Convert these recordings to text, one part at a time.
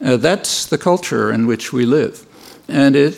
That's the culture in which we live. And it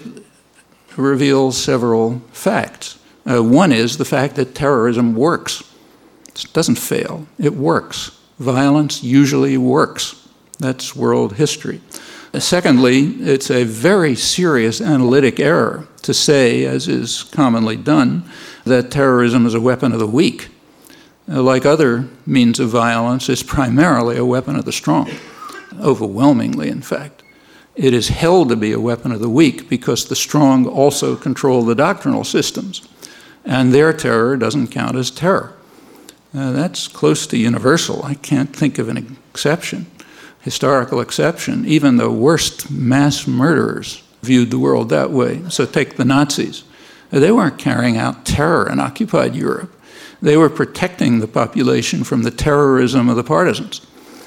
reveals several facts. One is the fact that terrorism works. It doesn't fail. It works. Violence usually works. That's world history. Secondly, it's a very serious analytic error to say, as is commonly done, that terrorism is a weapon of the weak. Like other means of violence, it's primarily a weapon of the strong, overwhelmingly, in fact. It is held to be a weapon of the weak because the strong also control the doctrinal systems, and their terror doesn't count as terror. That's close to universal. I can't think of an exception, historical exception. Even the worst mass murderers viewed the world that way. So take the Nazis. They weren't carrying out terror in occupied Europe. They were protecting the population from the terrorism of the partisans.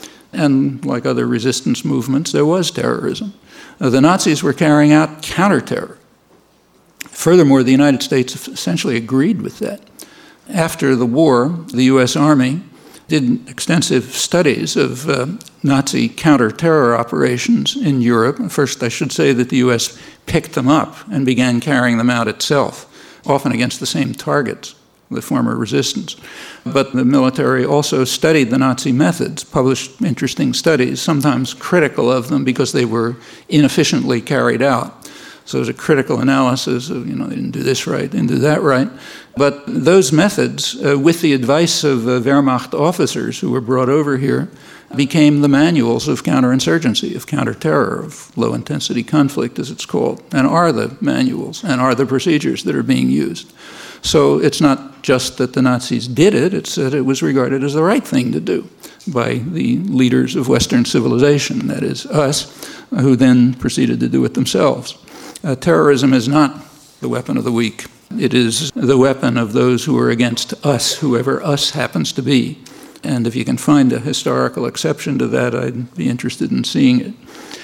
And like other resistance movements, there was terrorism. The Nazis were carrying out counter-terror. Furthermore, the United States essentially agreed with that. After the war, the U.S. Army did extensive studies of Nazi counter-terror operations in Europe. First, I should say that the U.S. picked them up and began carrying them out itself, often against the same targets, the former resistance. But the military also studied the Nazi methods, published interesting studies, sometimes critical of them because they were inefficiently carried out. So there's a critical analysis of, they didn't do this right, didn't do that right. But those methods, with the advice of Wehrmacht officers who were brought over here, became the manuals of counterinsurgency, of counterterror, of low-intensity conflict, as it's called, and are the manuals and are the procedures that are being used. So it's not just that the Nazis did it, it's that it was regarded as the right thing to do by the leaders of Western civilization, that is us, who then proceeded to do it themselves. Terrorism is not the weapon of the weak. It is the weapon of those who are against us, whoever us happens to be. And if you can find a historical exception to that, I'd be interested in seeing it.